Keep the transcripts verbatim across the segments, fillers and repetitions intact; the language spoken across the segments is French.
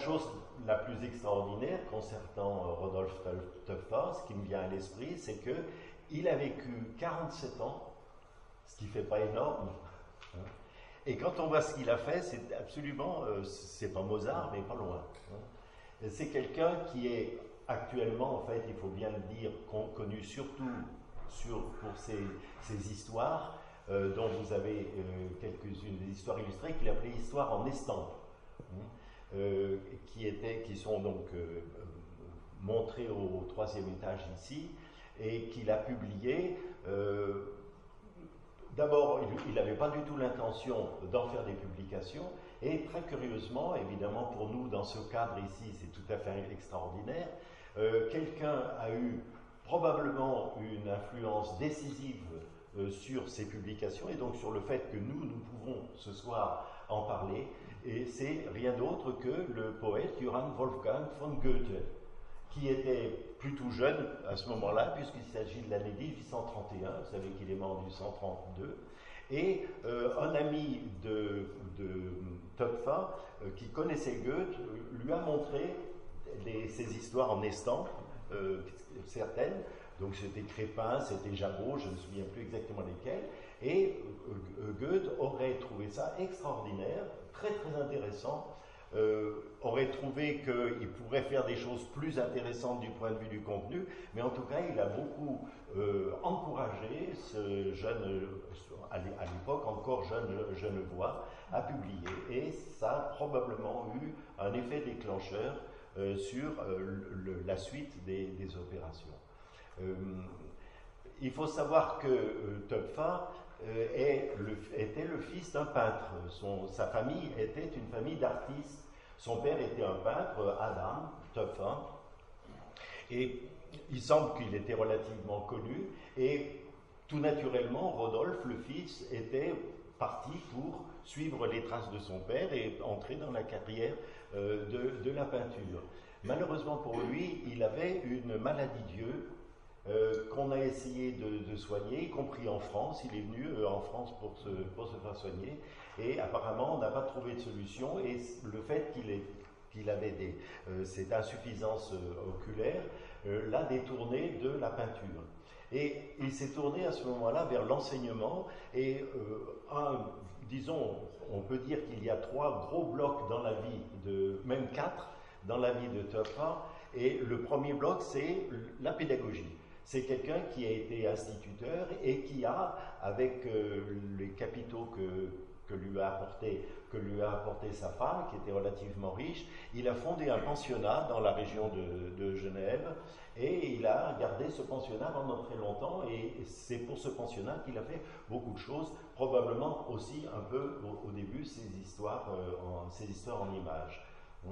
chose la plus extraordinaire concernant Rodolphe Töpfer, ce qui me vient à l'esprit, c'est qu'il a vécu quarante-sept ans, ce qui ne fait pas énorme. Et quand on voit ce qu'il a fait, c'est absolument, euh, c'est pas Mozart, mais pas loin. C'est quelqu'un qui est actuellement, en fait, il faut bien le dire, connu surtout sur, pour ses, ses histoires, euh, dont vous avez euh, quelques-unes des histoires illustrées qu'il appelait histoires en estampes, hein, euh, qui, étaient, qui sont donc euh, montrées au troisième étage ici, et qu'il a publié. Euh, D'abord, il n'avait pas du tout l'intention d'en faire des publications, et très curieusement, évidemment pour nous dans ce cadre ici, c'est tout à fait extraordinaire, euh, quelqu'un a eu probablement une influence décisive euh, sur ces publications, et donc sur le fait que nous, nous pouvons ce soir en parler, et c'est rien d'autre que le poète Johann Wolfgang von Goethe, qui était plutôt jeune à ce moment-là, puisqu'il s'agit de l'année mille huit cent trente et un, vous savez qu'il est mort en mille huit cent trente-deux, et euh, un ami de, de Töpfer, euh, qui connaissait Goethe, lui a montré les, ses histoires en estampes, euh, certaines, donc c'était Crépin, c'était Jabot, je ne me souviens plus exactement lesquelles, et euh, Goethe aurait trouvé ça extraordinaire, très très intéressant, Euh, aurait trouvé qu'il pourrait faire des choses plus intéressantes du point de vue du contenu, mais en tout cas, il a beaucoup euh, encouragé ce jeune, à l'époque encore jeune Genevois, à publier. Et ça a probablement eu un effet déclencheur euh, sur euh, le, la suite des, des opérations. Euh, il faut savoir que euh, Töpfer euh, est le, était le fils d'un peintre. Son, sa famille était une famille d'artistes. Son père était un peintre, Adam Töpfer, et il semble qu'il était relativement connu, et tout naturellement, Rodolphe, le fils, était parti pour suivre les traces de son père et entrer dans la carrière euh, de, de la peinture. Malheureusement pour lui, il avait une maladie d'yeux euh, qu'on a essayé de, de soigner, y compris en France. Il est venu euh, en France pour se, pour se faire soigner, et apparemment on n'a pas trouvé de solution, et le fait qu'il ait qu'il avait des, euh, cette insuffisance euh, oculaire, euh, l'a détourné de la peinture. Et il s'est tourné à ce moment-là vers l'enseignement, et euh, un, disons, on peut dire qu'il y a trois gros blocs dans la vie, de, même quatre, dans la vie de Töpfer, et le premier bloc, c'est la pédagogie. C'est quelqu'un qui a été instituteur et qui a, avec euh, les capitaux que que lui a apporté, que lui a apporté sa femme, qui était relativement riche, il a fondé un pensionnat dans la région de, de Genève, et il a gardé ce pensionnat pendant très longtemps, et c'est pour ce pensionnat qu'il a fait beaucoup de choses, probablement aussi un peu au, au début ses histoires, euh, en, ses histoires en images.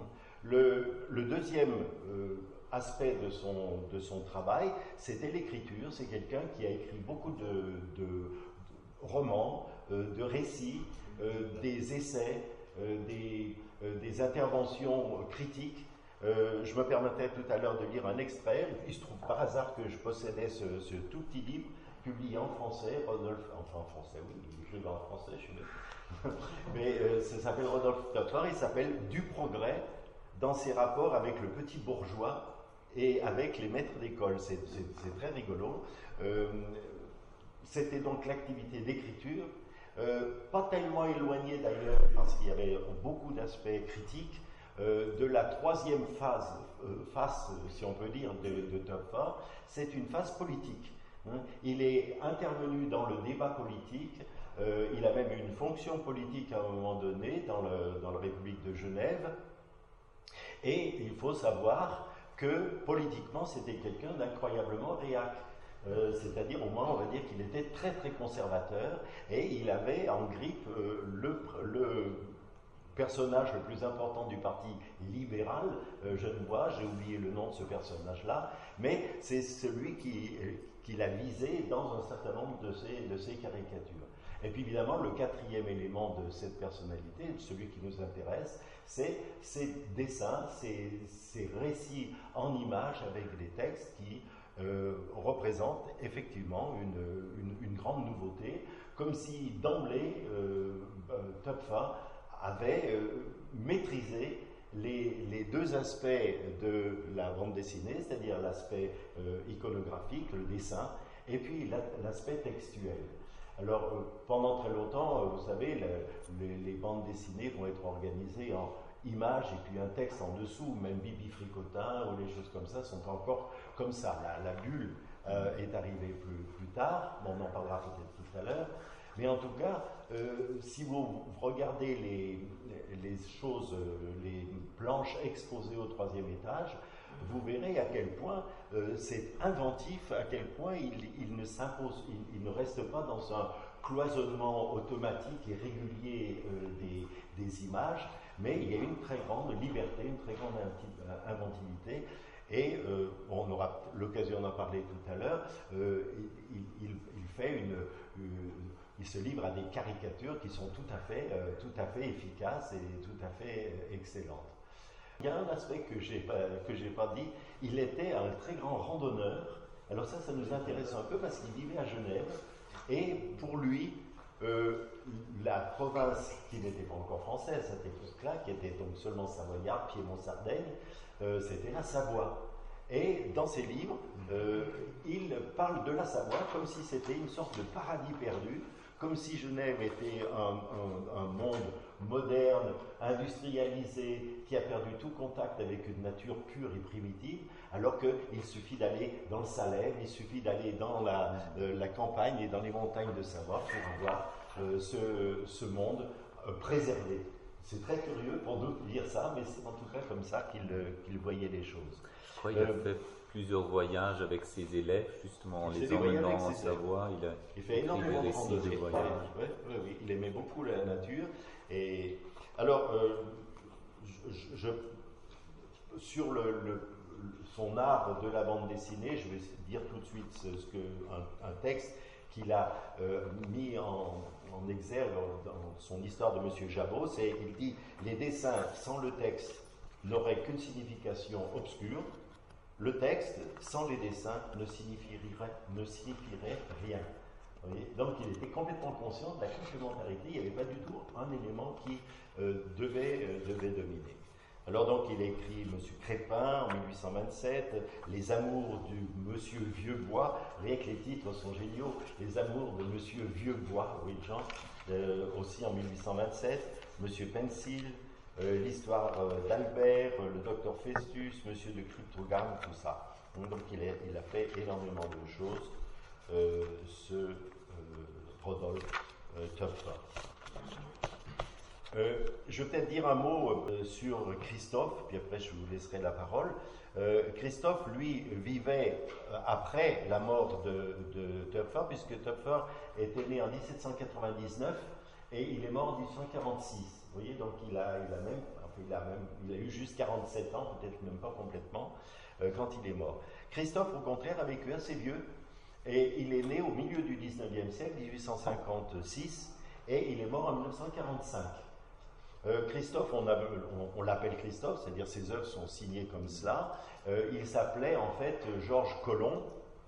Le, le deuxième euh, aspect de son, de son travail, c'était l'écriture. C'est quelqu'un qui a écrit beaucoup de, de, de romans, euh, de récits, euh, des essais, euh, des, euh, des interventions critiques. Euh, je me permettais tout à l'heure de lire un extrait. Il se trouve par hasard que je possédais ce, ce tout petit livre publié en français, Rodolphe, enfin en français, oui, je l'ai en français, je suis bête. Mais euh, ça s'appelle Rodolphe Töpfer, il s'appelle Du progrès dans ses rapports avec le petit bourgeois et avec les maîtres d'école. C'est très rigolo. Euh, C'était donc l'activité d'écriture, euh, pas tellement éloignée d'ailleurs, parce qu'il y avait beaucoup d'aspects critiques, euh, de la troisième phase, euh, face, si on peut dire, de, de Töpfer. C'est une phase politique. Hein. Il est intervenu dans le débat politique, euh, il a même eu une fonction politique à un moment donné dans le, dans la République de Genève, et il faut savoir que politiquement c'était quelqu'un d'incroyablement réac. Euh, c'est-à-dire au moins on va dire qu'il était très très conservateur, et il avait en grippe euh, le, le personnage le plus important du parti libéral euh, genevois, j'ai oublié le nom de ce personnage-là, mais c'est celui qui, qui l'a visé dans un certain nombre de ses, de ses caricatures. Et puis évidemment, le quatrième élément de cette personnalité, celui qui nous intéresse, c'est ces dessins, ces, ces récits en images avec des textes qui euh, représentent effectivement une, une, une grande nouveauté, comme si d'emblée, euh, Töpfer avait euh, maîtrisé les, les deux aspects de la bande dessinée, c'est-à-dire l'aspect euh, iconographique, le dessin, et puis la, l'aspect textuel. Alors, euh, pendant très longtemps, euh, vous savez, le, les, les bandes dessinées vont être organisées en images et puis un texte en dessous, même Bibi Fricotin ou les choses comme ça sont encore comme ça. La, la bulle euh, est arrivée plus, plus tard, bon, on en parlera peut-être tout à l'heure, mais en tout cas, euh, si vous regardez les, les choses, les planches exposées au troisième étage, vous verrez à quel point euh, c'est inventif, à quel point il, il ne s'impose, il, il ne reste pas dans un cloisonnement automatique et régulier euh, des, des images, mais il y a une très grande liberté, une très grande inventivité, et euh, on aura l'occasion d'en parler tout à l'heure. Euh, il, il, il fait une, une, il se livre à des caricatures qui sont tout à fait, euh, tout à fait efficaces et tout à fait euh, excellentes. Il y a un aspect que je n'ai pas, que j'ai pas dit, il était un très grand randonneur. Alors ça, ça nous intéresse un peu parce qu'il vivait à Genève, et pour lui, euh, la province qui n'était pas encore française à cette époque-là, qui était donc seulement savoyarde, Piémont-Sardaigne, euh, c'était la Savoie. Et dans ses livres, euh, il parle de la Savoie comme si c'était une sorte de paradis perdu, comme si Genève était un, un, un monde moderne, industrialisé, qui a perdu tout contact avec une nature pure et primitive, alors qu'il suffit d'aller dans le Salève, il suffit d'aller dans la, euh, la campagne et dans les montagnes de Savoie pour avoir euh, ce, ce monde euh, préservé. C'est très curieux pour nous de dire ça, mais c'est en tout cas comme ça qu'il, qu'il voyait les choses. Je crois qu'il euh, a fait plusieurs voyages avec ses élèves, justement, en les emmenant en Savoie. Il a il fait énormément de randonnées. De oui, oui, oui, il aimait beaucoup la nature. Et alors, euh, je, je, sur le, le, son art de la bande dessinée, je vais dire tout de suite ce, ce que, un, un texte qu'il a euh, mis en, en exergue dans son histoire de Monsieur Jabot. C'est, il dit « Les dessins sans le texte n'auraient qu'une signification obscure. Le texte, sans les dessins, ne signifierait, ne signifierait rien. » Vous voyez ? Donc il était complètement conscient de la complémentarité, il n'y avait pas du tout un élément qui euh, devait, euh, devait dominer. Alors donc il a écrit Monsieur Crépin en mille huit cent vingt-sept, Les amours du Monsieur Vieux-Bois, rien que les titres sont géniaux, Les amours de Monsieur Vieux-Bois, oui Jean, euh, aussi en mille huit cent vingt-sept, Monsieur Pencil, euh, l'histoire euh, d'Albert, euh, le docteur Festus, Monsieur de Cryptogramme, tout ça. Donc il a, il a fait énormément de choses, euh, ce euh, Rodolphe euh, Töpfer. Euh, je vais peut-être dire un mot euh, sur Christophe, puis après je vous laisserai la parole. Euh, Christophe, lui, vivait euh, après la mort de, de Töpfer, puisque Töpfer était né en dix-sept cent quatre-vingt-dix-neuf et il est mort en dix-neuf cent quarante-six. Vous voyez, donc il a, il a, même, enfin, il a, même, il a eu juste quarante-sept ans, peut-être même pas complètement, euh, quand il est mort. Christophe, au contraire, a vécu assez vieux, et il est né au milieu du dix-neuvième siècle, dix-huit cent cinquante-six, et il est mort en mille neuf cent quarante-cinq. Euh, Christophe, on, a, on, on l'appelle Christophe, c'est-à-dire ses œuvres sont signées comme cela. Euh, il s'appelait en fait Georges Colomb.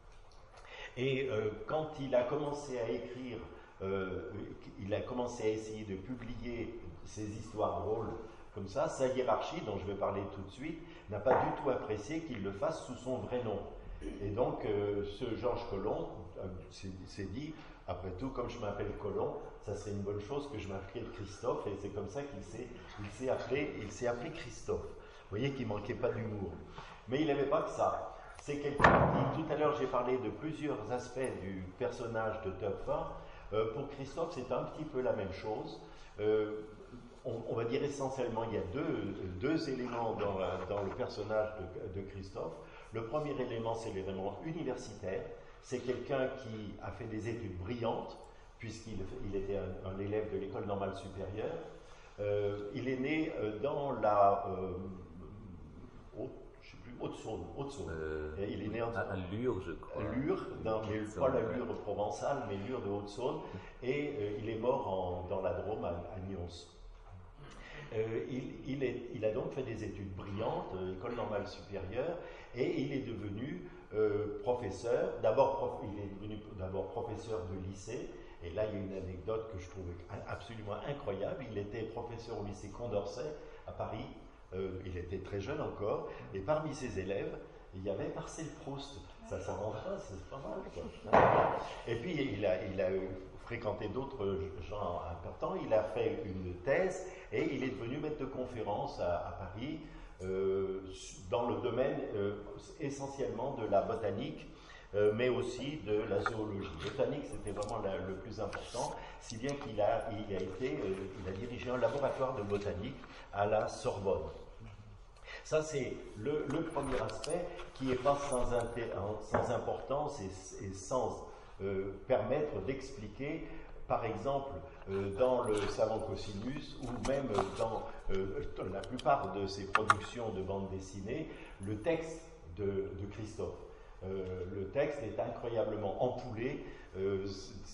Et euh, quand il a commencé à écrire, euh, il a commencé à essayer de publier ses histoires drôles comme ça, sa hiérarchie, dont je vais parler tout de suite, n'a pas du tout apprécié qu'il le fasse sous son vrai nom. Et donc, euh, ce Georges Colomb euh, s'est, s'est dit, après tout, comme je m'appelle Colomb, ça serait une bonne chose que je m'appelle Christophe, et c'est comme ça qu'il s'est, il s'est, appelé, il s'est appelé Christophe. Vous voyez qu'il ne manquait pas d'humour. Mais il n'avait pas que ça. C'est quelqu'un qui, tout à l'heure, j'ai parlé de plusieurs aspects du personnage de Töpfer. Euh, pour Christophe, c'est un petit peu la même chose. Euh, on, on va dire essentiellement, il y a deux, deux éléments dans, la, dans le personnage de, de Christophe. Le premier élément, c'est l'élément universitaire. C'est quelqu'un qui a fait des études brillantes, puisqu'il il était un, un élève de l'école normale supérieure. Euh, il est né euh, dans la euh, Haute, je sais plus, Haute-Saône. Haute-Saône. Euh, il est né en, à Lure, je crois. Lure, dans, mais pas la Lure provençale, mais Lure de Haute-Saône. Et euh, il est mort en, dans la Drôme, à, à Nyons. Euh, il, il, est, il a donc fait des études brillantes, euh, école normale supérieure, et il est devenu euh, professeur. D'abord, prof, il est devenu d'abord professeur de lycée. Et là, il y a une anecdote que je trouve absolument incroyable. Il était professeur au lycée Condorcet à Paris euh, il était très jeune encore, et parmi ses élèves, il y avait Marcel Proust. Ça s'invente pas, c'est pas mal, quoi. Et puis, il a, il a fréquenté d'autres gens importants, il a fait une thèse, et il est devenu maître de conférence à, à Paris, euh, dans le domaine euh, essentiellement de la botanique, Euh, mais aussi de la zoologie. Botanique, c'était vraiment la, le plus important, si bien qu'il a, il a, été, euh, il a dirigé un laboratoire de botanique à la Sorbonne. Ça, c'est le, le premier aspect qui n'est pas sans, sans importance et, et sans euh, permettre d'expliquer, par exemple, euh, dans le Savant Cosinus, ou même dans euh, la plupart de ses productions de bande dessinée, le texte de, de Christophe. Euh, le texte est incroyablement ampoulé, euh,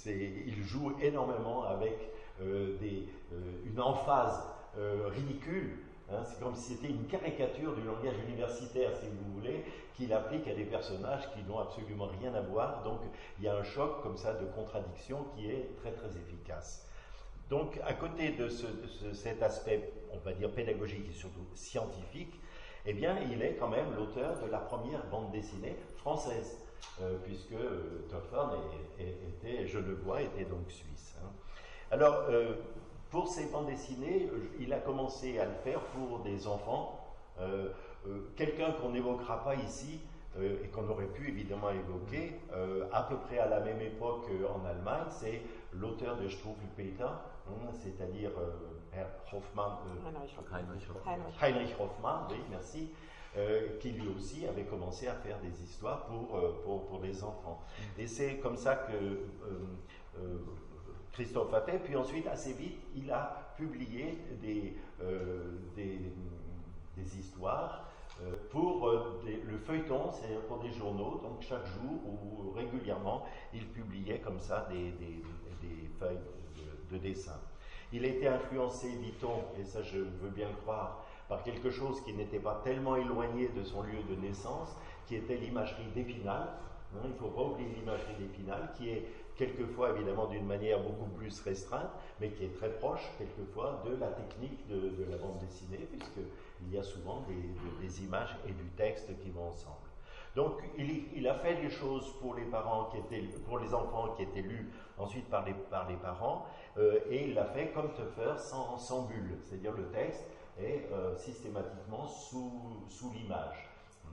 il joue énormément avec euh, des, euh, une emphase euh, ridicule, hein, c'est comme si c'était une caricature du langage universitaire, si vous voulez, qu'il applique à des personnages qui n'ont absolument rien à voir, donc il y a un choc comme ça de contradiction qui est très très efficace. Donc à côté de, ce, de ce, cet aspect, on va dire pédagogique et surtout scientifique, eh bien, il est quand même l'auteur de la première bande dessinée française, euh, puisque euh, Topham était, je le vois, était donc suisse. Hein. Alors, euh, pour ces bandes dessinées, il a commencé à le faire pour des enfants. Euh, euh, quelqu'un qu'on n'évoquera pas ici, euh, et qu'on aurait pu évidemment évoquer, euh, à peu près à la même époque euh, en Allemagne, c'est l'auteur de Struwwelpeter, hein, c'est-à-dire euh, Hoffmann, euh, Heinrich Hoffmann. Heinrich. Heinrich Hoffmann, oui, merci, euh, qui lui aussi avait commencé à faire des histoires pour, euh, pour, pour des enfants. Et c'est comme ça que euh, euh, Christophe a fait, puis ensuite, assez vite, il a publié des, euh, des, des histoires euh, pour euh, des, le feuilleton, c'est-à-dire pour des journaux, donc chaque jour ou régulièrement, il publiait comme ça des, des, des feuilles de, de dessin. Il a été influencé, dit-on, et ça je veux bien le croire, par quelque chose qui n'était pas tellement éloigné de son lieu de naissance, qui était l'imagerie d'Épinal. Hein, il ne faut pas oublier l'imagerie d'Épinal, qui est quelquefois évidemment d'une manière beaucoup plus restreinte, mais qui est très proche quelquefois de la technique de, de la bande dessinée, puisqu'il y a souvent des, de, des images et du texte qui vont ensemble. Donc il, il a fait des choses pour les parents qui étaient, pour les enfants qui étaient lus ensuite par les, par les parents, euh, et il l'a fait comme Toepfer sans, sans bulle, c'est-à-dire le texte est euh, systématiquement sous, sous l'image.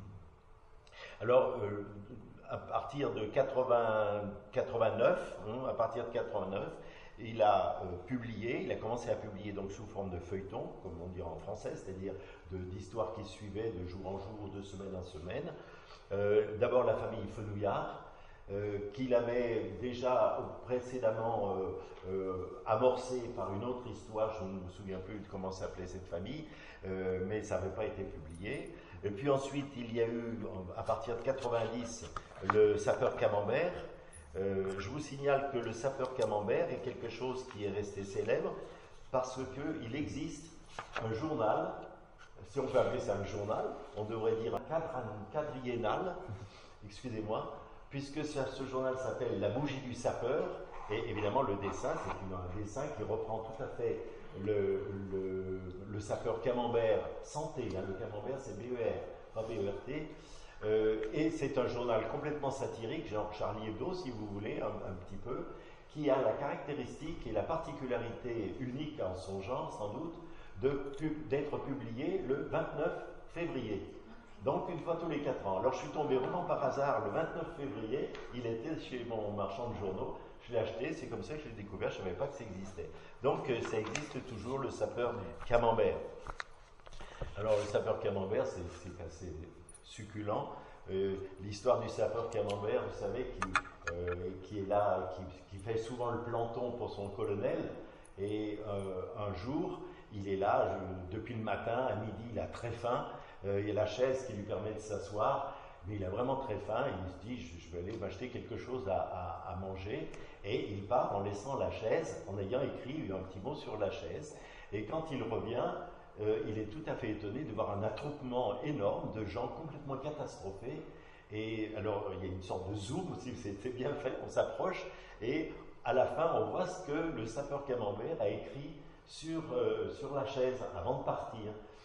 Alors, euh, à partir de quatre-vingts, quatre-vingt-neuf, hein, à partir de quatre-vingt-neuf, il a euh, publié, il a commencé à publier donc sous forme de feuilleton, comme on dit en français, c'est-à-dire d'histoires qui suivaient de jour en jour, de semaine en semaine. Euh, D'abord la famille Fenouillard, euh, qu'il avait déjà précédemment euh, euh, amorcé par une autre histoire, je ne me souviens plus de comment s'appelait cette famille, euh, mais ça n'avait pas été publié. Et puis ensuite, il y a eu, à partir de quatre-vingt-dix, le sapeur Camembert. Euh, je vous signale que le sapeur Camembert est quelque chose qui est resté célèbre parce qu'il existe un journal, si on peut appeler ça un journal, on devrait dire un cadre, un quadriennal, excusez-moi, puisque ce journal s'appelle La Bougie du sapeur, et évidemment le dessin, c'est un dessin qui reprend tout à fait le, le, le sapeur Camembert santé, hein, le Camembert c'est B E R, pas B E R T, euh, et c'est un journal complètement satirique, genre Charlie Hebdo si vous voulez, un, un petit peu, qui a la caractéristique et la particularité unique en son genre sans doute, d'être publié le vingt-neuf février. Donc une fois tous les quatre ans. Alors je suis tombé vraiment par hasard le vingt-neuf février, il était chez mon marchand de journaux, je l'ai acheté, c'est comme ça que je l'ai découvert, je ne savais pas que ça existait. Donc ça existe toujours, le sapeur Camembert. Alors le sapeur Camembert, c'est assez succulent. Euh, L'histoire du sapeur Camembert, vous savez, qui, euh, qui est là, qui, qui fait souvent le planton pour son colonel, et euh, un jour, il est là, je, depuis le matin, à midi, il a très faim, euh, il y a la chaise qui lui permet de s'asseoir, mais il a vraiment très faim, et il se dit, je, je vais aller m'acheter quelque chose à, à, à manger, et il part en laissant la chaise, en ayant écrit un petit mot sur la chaise, et quand il revient, euh, il est tout à fait étonné de voir un attroupement énorme de gens complètement catastrophés, et alors il y a une sorte de zoom aussi, c'est bien fait, on s'approche, et à la fin on voit ce que le sapeur Camembert a écrit sur, euh, sur la chaise avant de partir.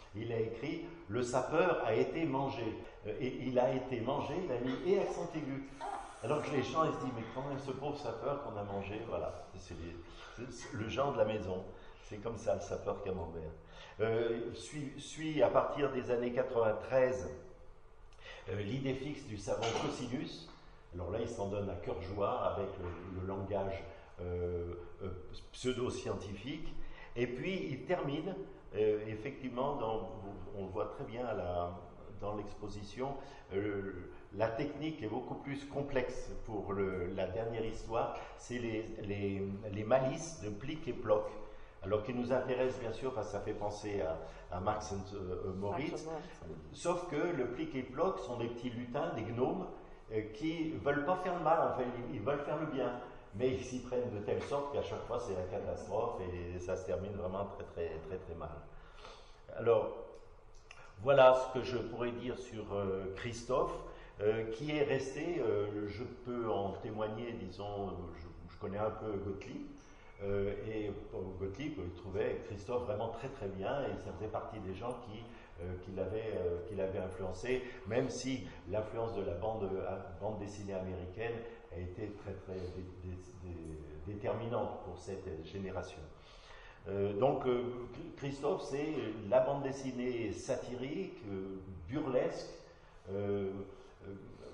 il a écrit « Le sapeur a été mangé ». Et il a été mangé, il a mis « et accent aigu ». Alors que les gens ils se disent « mais quand même ce pauvre sapeur qu'on a mangé », voilà, c'est le genre de la maison. C'est comme ça le sapeur camembert. Euh, suit, suit à partir des années quatre-vingt-treize euh, l'idée fixe du savant cosinus. Alors là, il s'en donne à cœur joie avec le, le langage euh, euh, pseudo-scientifique. Et puis, il termine, euh, effectivement, dans, on le voit très bien à la, dans l'exposition, euh, la technique est beaucoup plus complexe pour le, la dernière histoire. C'est les, les, les malices de Plic et Plock. Alors qui nous intéresse bien sûr parce que ça fait penser à, à Max and euh, Moritz, sauf que le Plic et Plock sont des petits lutins, des gnomes, euh, qui ne veulent pas faire le mal, en fait, ils, ils veulent faire le bien, mais ils s'y prennent de telle sorte qu'à chaque fois c'est la catastrophe et ça se termine vraiment très très très très mal. Alors voilà ce que je pourrais dire sur euh, Christophe, euh, qui est resté, euh, je peux en témoigner, disons, je, je connais un peu Gottlieb. Euh, et pour Gottlieb, il trouvait Christophe vraiment très très bien et ça faisait partie des gens qui, euh, qui l'avaient euh, qui l'avaient influencé, même si l'influence de la bande, euh, bande dessinée américaine a été très très dé, dé, dé, déterminante pour cette génération. Euh, donc euh, Christophe, c'est la bande dessinée satirique, euh, burlesque, euh, euh,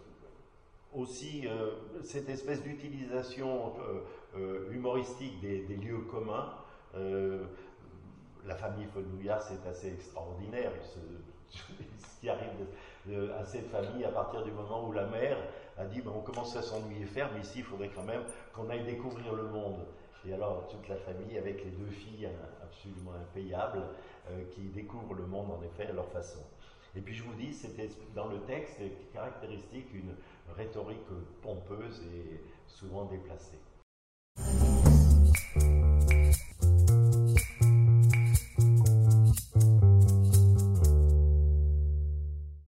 aussi euh, cette espèce d'utilisation euh, euh, humoristique des, des lieux communs. Euh, la famille Fenouillard, c'est assez extraordinaire. Ce, ce qui arrive de, de, à cette famille à partir du moment où la mère a dit ben, on commence à s'ennuyer ferme, ici il faudrait quand même qu'on aille découvrir le monde. Et alors toute la famille avec les deux filles absolument impayables euh, qui découvrent le monde en effet à leur façon. Et puis je vous dis, c'était dans le texte caractéristique une rhétorique pompeuse et souvent déplacée.